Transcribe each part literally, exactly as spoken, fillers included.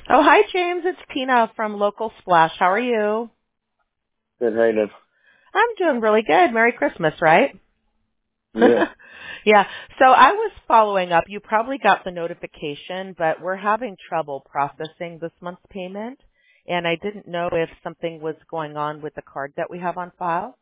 Oh, hi, James. It's Tina from Local Splash. How are you? Good, how you doing? I'm doing really good. Merry Christmas, right? Yeah. Yeah. So I was following up. You probably got the notification, but we're having trouble processing this month's payment. And I didn't know if something was going on with the card that we have on file.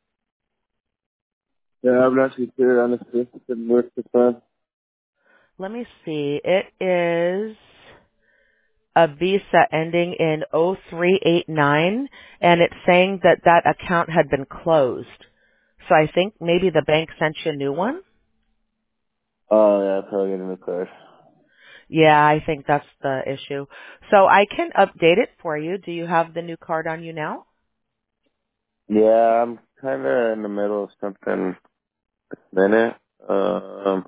Yeah, I'm not too sure, honestly. It didn't work this time. Let me see. It is a Visa ending in oh three eight nine, and it's saying that that account had been closed. So I think maybe the bank sent you a new one. Oh, yeah, I'll probably get a new card. Yeah, I think that's the issue. So I can update it for you. Do you have the new card on you now? Yeah, I'm kind of in the middle of something this minute. Um,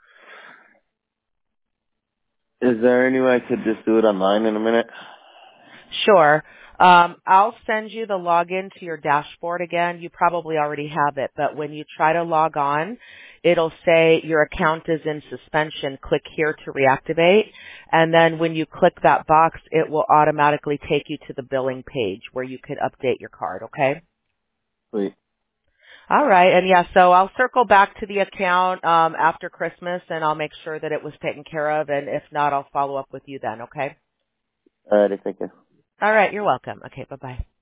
is there any way I could just do it online in a minute? Sure. Um, I'll send you the login to your dashboard again. You probably already have it, but when you try to log on, it'll say your account is in suspension. Click here to reactivate. And then when you click that box, it will automatically take you to the billing page where you could update your card, okay? Wait. All right. And yeah, so I'll circle back to the account um, after Christmas, and I'll make sure that it was taken care of. And if not, I'll follow up with you then, okay? Alrighty, thank you. All right. You're welcome. Okay. Bye-bye.